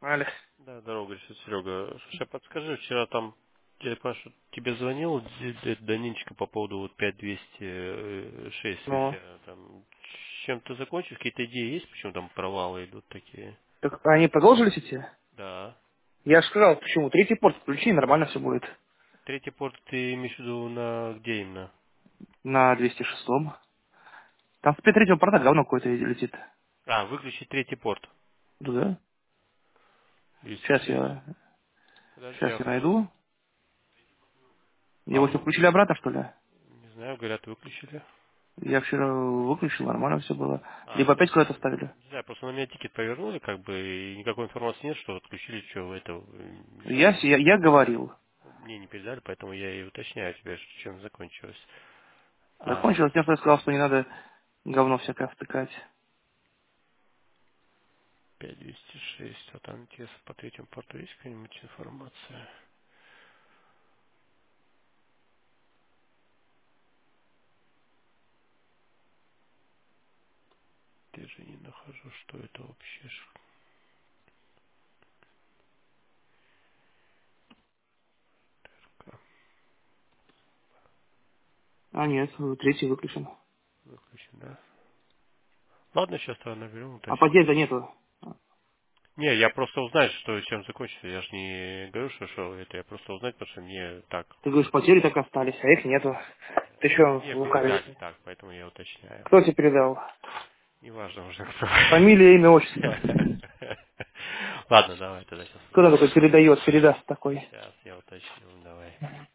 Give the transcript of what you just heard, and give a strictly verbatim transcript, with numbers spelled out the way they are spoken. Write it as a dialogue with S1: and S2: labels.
S1: Алло.
S2: Да, дорога, Серега. Слушай, а подскажи, вчера там, я понимаю, что тебе звонил Д- Д- Данинчика по поводу вот пять двести шесть у
S1: Ну,
S2: тебя там. Чем ты закончишь? Какие-то идеи есть, почему там провалы идут такие?
S1: так они продолжились идти?
S2: Да.
S1: Я же сказал, почему? Третий порт включи, и нормально все будет.
S2: Третий порт ты имеешь в виду на где именно?
S1: На двести шестом. Там с третьего порта говно какое-то летит.
S2: А, выключить третий порт.
S1: Да, да.
S2: двести
S1: Сейчас
S2: шесть.
S1: я,
S2: Подожди,
S1: сейчас
S2: а
S1: я
S2: хорошо.
S1: найду.
S2: А,
S1: Его все
S2: вы-
S1: включили обратно, что ли?
S2: не знаю, говорят, выключили.
S1: Я вчера выключил, нормально все было.
S2: А,
S1: Либо
S2: ну,
S1: опять куда-то ставили.
S2: не знаю, просто на меня тикет повернули, как бы, и никакой информации нет, что отключили, что вы это, э, не
S1: Я,
S2: знаю,
S1: с- я, я говорил.
S2: мне не передали, поэтому я и уточняю тебя, что чем закончилось. А,
S1: Закончилось тем, что я сказал, что не надо говно всякое втыкать.
S2: пять двести шесть, а там интересно, по третьему порту есть какая-нибудь информация? Я же не нахожу, что это вообще. Шка.
S1: А нет, третий выключен.
S2: Выключен, да? Ладно, сейчас тогда наберем,
S1: А
S2: уточним.
S1: подъезда нету.
S2: Не, я просто узнать, что чем закончится. Я же не говорю, что, что это, я просто узнать, потому что мне так.
S1: Ты говоришь, потери так остались, а их нету. Ты что,
S2: Мне
S1: лукавишь?
S2: передали так, поэтому я уточняю.
S1: Кто тебе передал?
S2: Неважно уже кто.
S1: Фамилия, имя, отчество.
S2: Ладно, давай тогда сейчас
S1: Кто там
S2: уточним.
S1: такой передает, передаст такой?
S2: Сейчас я уточню, давай.